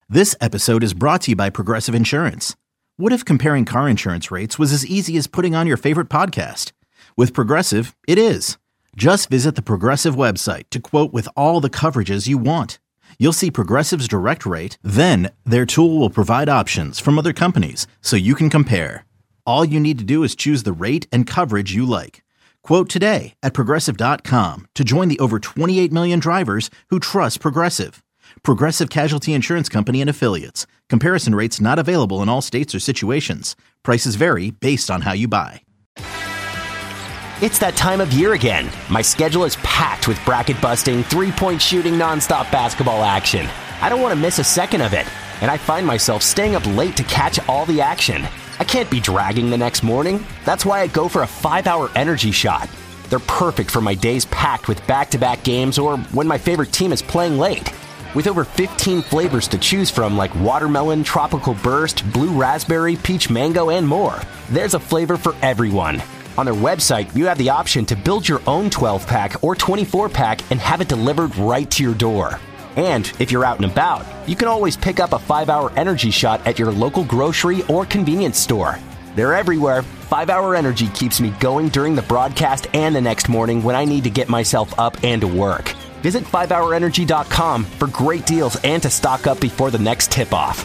This episode is brought to you by Progressive Insurance. What if comparing car insurance rates was as easy as putting on your favorite podcast? With Progressive, it is. Just visit the Progressive website to quote with all the coverages you want. You'll see Progressive's direct rate, then their tool will provide options from other companies so you can compare. All you need to do is choose the rate and coverage you like. Quote today at Progressive.com to join the over 28 million drivers who trust Progressive. Progressive Casualty Insurance Company and Affiliates. Comparison rates not available in all states or situations. Prices vary based on how you buy. It's that time of year again. My schedule is packed with bracket-busting, three-point shooting, nonstop basketball action. I don't want to miss a second of it, and I find myself staying up late to catch all the action. I can't be dragging the next morning. That's why I go for a 5-hour energy shot. They're perfect for my days packed with back-to-back games or when my favorite team is playing late. With over 15 flavors to choose from like watermelon, tropical burst, blue raspberry, peach mango, and more, there's a flavor for everyone. On their website, you have the option to build your own 12-pack or 24-pack and have it delivered right to your door. And if you're out and about, you can always pick up a 5-hour energy shot at your local grocery or convenience store. They're everywhere. 5-hour energy keeps me going during the broadcast and the next morning when I need to get myself up and to work. Visit 5hourenergy.com for great deals and to stock up before the next tip-off.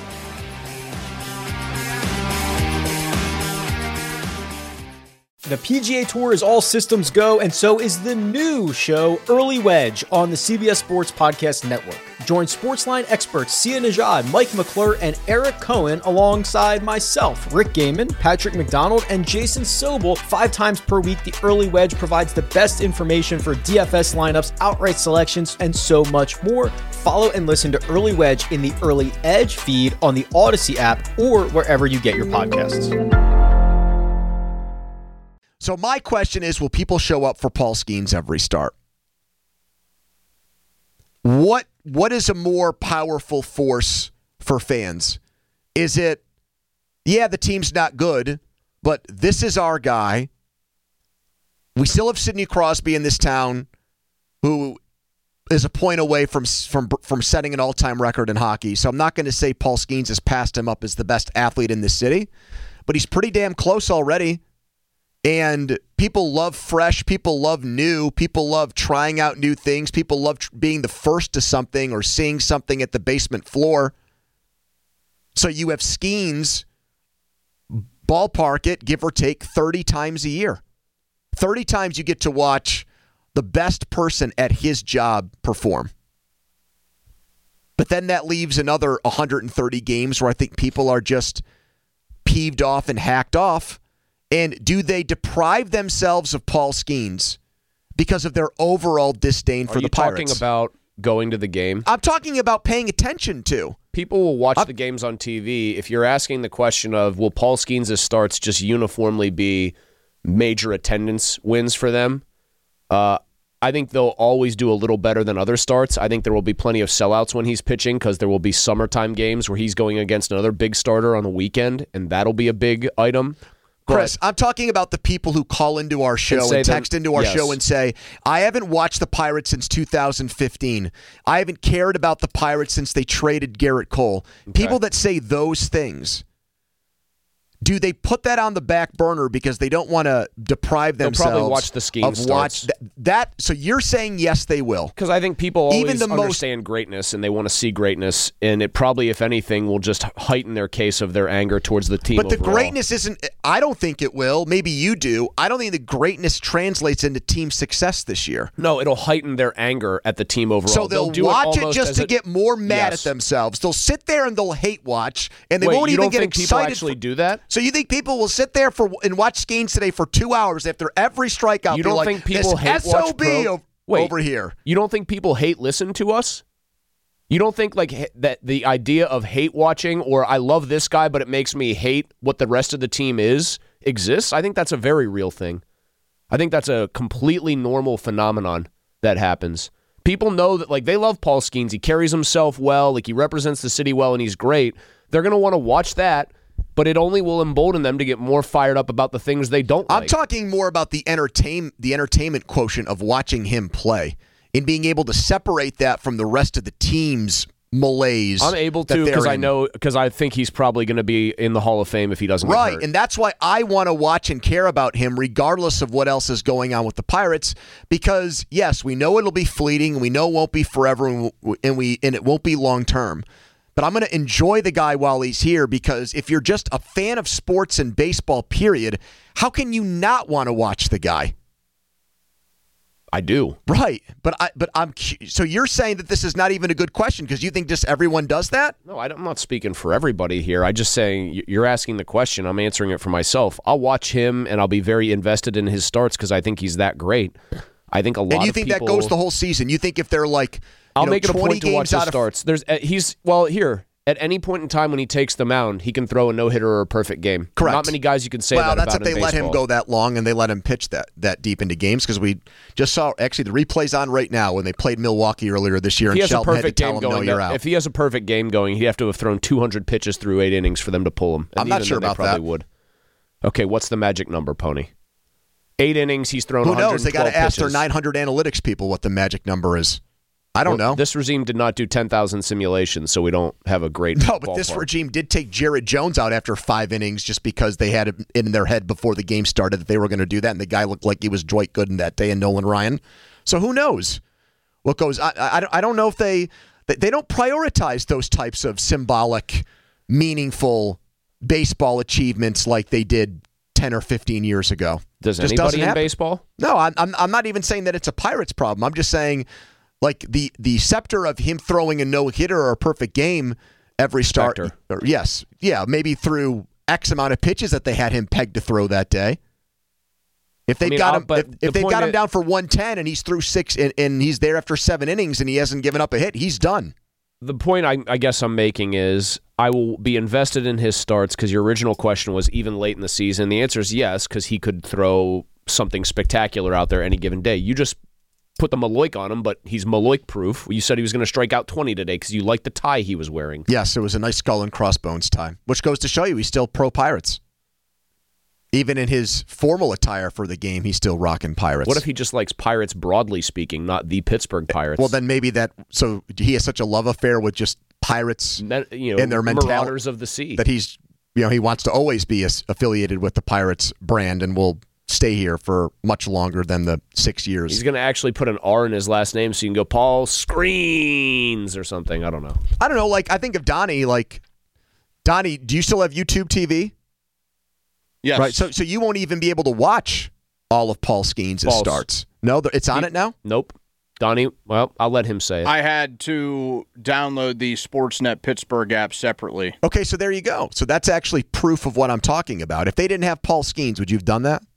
The PGA Tour is all systems go, and so is the new show, Early Wedge, on the CBS Sports Podcast Network. Join Sportsline experts Sia Nejad, Mike McClure, and Eric Cohen alongside myself, Rick Gaiman, Patrick McDonald, and Jason Sobel 5 times per week. The Early Wedge provides the best information for DFS lineups, outright selections, and so much more. Follow and listen to Early Wedge in the Early Edge feed on the Odyssey app or wherever you get your podcasts. So my question is, will people show up for Paul Skeens every start? What is a more powerful force for fans? Is it, yeah, the team's not good, but this is our guy. We still have Sidney Crosby in this town, who is a point away from setting an all-time record in hockey. So I'm not going to say Paul Skeens has passed him up as the best athlete in this city, but he's pretty damn close already. And people love fresh, people love new, people love trying out new things, people love being the first to something or seeing something at the basement floor. So you have Skeens ballpark it, give or take 30 times a year. 30 times you get to watch the best person at his job perform. But then that leaves another 130 games where I think people are just peeved off and hacked off. And do they deprive themselves of Paul Skeens because of their overall disdain for the Pirates? Are you talking about going to the game? I'm talking about paying attention to. People will watch the games on TV. If you're asking the question of, will Paul Skeens' starts just uniformly be major attendance wins for them? I think they'll always do a little better than other starts. I think there will be plenty of sellouts when he's pitching because there will be summertime games where he's going against another big starter on the weekend, and that'll be a big item. Chris, I'm talking about the people who call into our show and text into our show and say, I haven't watched the Pirates since 2015. I haven't cared about the Pirates since they traded Garrett Cole. Okay. People that say those things, do they put that on the back burner because they don't want to deprive themselves? They'll probably watch the Skeens starts. So you're saying yes, they will. Because I think people always understand greatness and they want to see greatness, and it probably, if anything, will just heighten their case of their anger towards the team. But the overall. greatness isn't, I don't think it will. Maybe you do. I don't think the greatness translates into team success this year. No, it'll heighten their anger at the team overall. So they'll watch it just to get more mad at themselves. They'll sit there and they'll hate watch, and they won't even get excited. People actually do that? So you think people will sit there and watch Skeens today for 2 hours after every strikeout? You don't think people hate SOB watch over here? You don't think people hate listen to us? You don't think that the idea of hate watching or I love this guy but it makes me hate what the rest of the team exists? I think that's a very real thing. I think that's a completely normal phenomenon that happens. People know that they love Paul Skeens. He carries himself well, he represents the city well, and he's great. They're going to want to watch that. But it only will embolden them to get more fired up about the things they don't like. I'm talking more about the entertainment quotient of watching him play and being able to separate that from the rest of the team's malaise. I'm able to because I think he's probably going to be in the Hall of Fame if he doesn't get hurt. And that's why I want to watch and care about him regardless of what else is going on with the Pirates, because yes, we know it'll be fleeting, we know it won't be forever, and it won't be long term. But I'm going to enjoy the guy while he's here, because if you're just a fan of sports and baseball, period, how can you not want to watch the guy? I do. Right. But I'm so you're saying that this is not even a good question because you think just everyone does that? No, I'm not speaking for everybody here. I'm just saying you're asking the question. I'm answering it for myself. I'll watch him and I'll be very invested in his starts because I think he's that great. I think a lot of people... And you think that goes the whole season? You think if they're like... I'll make it a 20 point to watch his starts. Here, at any point in time when he takes the mound, he can throw a no-hitter or a perfect game. Correct. Not many guys you can say that about in baseball. Well, that's if they let him go that long and they let him pitch that deep into games, because we just saw, actually, the replay's on right now when they played Milwaukee earlier this year, and Shelton had to tell him, no, you're out. If he has a perfect game going, he'd have to have thrown 200 pitches through 8 innings for them to pull him. And I'm not sure about that. Would. Okay, what's the magic number, Pony? 8 innings, he's thrown 112 pitches. Who knows? They got to ask pitches. their 900 analytics people what the magic number is. I don't know. This regime did not do 10,000 simulations, so we don't have a great but this regime did take Jared Jones out after 5 innings just because they had it in their head before the game started that they were going to do that, and the guy looked like he was Dwight Gooden that day and Nolan Ryan. So who knows what goes? I don't know if they don't prioritize those types of symbolic, meaningful baseball achievements like they did 10 or 15 years ago. Does anybody in baseball? No, I'm not even saying that it's a Pirates problem. I'm just saying, like, the scepter of him throwing a no-hitter or a perfect game every start. Yes. Yeah, maybe through X amount of pitches that they had him pegged to throw that day. If they got him down for 110 and he's through 6 and he's there after 7 innings and he hasn't given up a hit, he's done. The point I guess I'm making is I will be invested in his starts, because your original question was even late in the season. The answer is yes, because he could throw something spectacular out there any given day. You just put the Maloik on him, but he's Maloik-proof. You said he was going to strike out 20 today because you liked the tie he was wearing. Yes, it was a nice skull and crossbones tie, which goes to show you he's still pro-Pirates. Even in his formal attire for the game, he's still rocking Pirates. What if he just likes Pirates broadly speaking, not the Pittsburgh Pirates? Well, then maybe so he has such a love affair with just Pirates in their mentality. Marauders of the Sea. That he wants to always be affiliated with the Pirates brand and will stay here for much longer than the 6 years. He's going to actually put an R in his last name so you can go Paul Screens or something. I don't know. Like, I think of Donnie, Donnie, do you still have YouTube TV? Yes. Right. So you won't even be able to watch all of Paul Skeens' starts. No, it's on it now? Nope. Donnie, well, I'll let him say it. I had to download the Sportsnet Pittsburgh app separately. Okay, so there you go. So that's actually proof of what I'm talking about. If they didn't have Paul Skeens, would you have done that?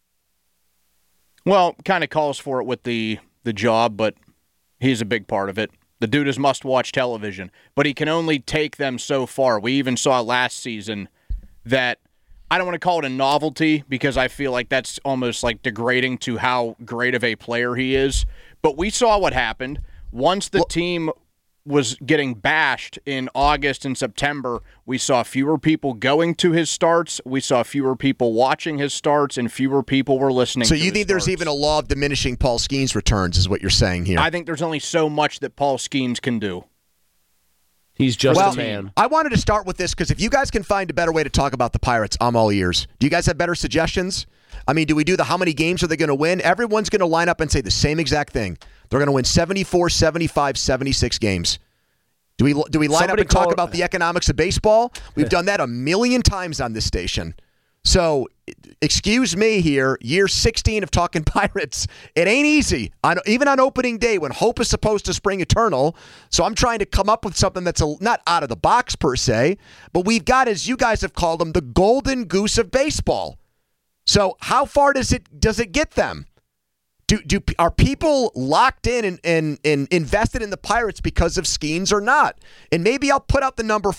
Well, kind of calls for it with the job, but he's a big part of it. The dude is must-watch television, but he can only take them so far. We even saw last season that, I don't want to call it a novelty because I feel like that's almost like degrading to how great of a player he is, but we saw what happened. Once the team was getting bashed in August and September, we saw fewer people going to his starts, we saw fewer people watching his starts, and fewer people were listening to his starts. So you think there's even a law of diminishing Paul Skeens returns is what you're saying here? I think there's only so much that Paul Skeens can do. He's just a man. I wanted to start with this because if you guys can find a better way to talk about the Pirates, I'm all ears. Do you guys have better suggestions? I mean, do we do the how many games are they going to win? Everyone's going to line up and say the same exact thing. They're going to win 74, 75, 76 games. Do we line up and talk about the economics of baseball? We've done that a million times on this station. So, excuse me here, year 16 of talking Pirates. It ain't easy, even on opening day when hope is supposed to spring eternal. So I'm trying to come up with something that's not out of the box per se, but we've got, as you guys have called them, the golden goose of baseball. So how far does it get them? Are people locked in and invested in the Pirates because of Skeens or not? And maybe I'll put out the number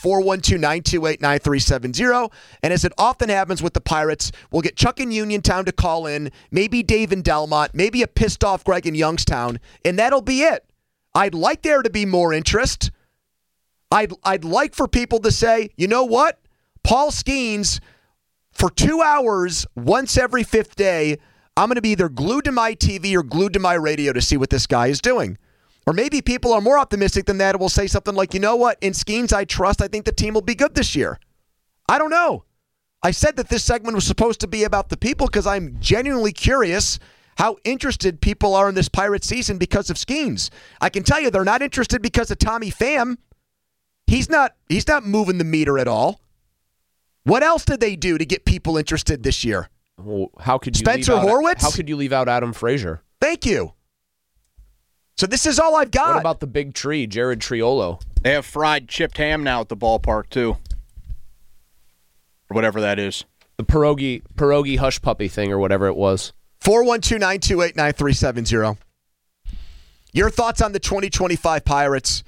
412-928-9370. And as it often happens with the Pirates, we'll get Chuck in Uniontown to call in, maybe Dave in Delmont, maybe a pissed off Greg in Youngstown, and that'll be it. I'd like there to be more interest. I'd like for people to say, you know what? Paul Skeens, for 2 hours, once every 5th day, I'm going to be either glued to my TV or glued to my radio to see what this guy is doing. Or maybe people are more optimistic than that and will say something like, you know what, in Skeens I trust, I think the team will be good this year. I don't know. I said that this segment was supposed to be about the people because I'm genuinely curious how interested people are in this Pirates season because of Skeens. I can tell you they're not interested because of Tommy Pham. He's not moving the meter at all. What else did they do to get people interested this year? Well, how could you Spencer Horwitz? How could you leave out Adam Frazier? Thank you. So this is all I've got. What about the big tree, Jared Triolo? They have fried chipped ham now at the ballpark, too. Or whatever that is. The pierogi hush puppy thing or whatever it was. 412-928-9370. Your thoughts on the 2025 Pirates.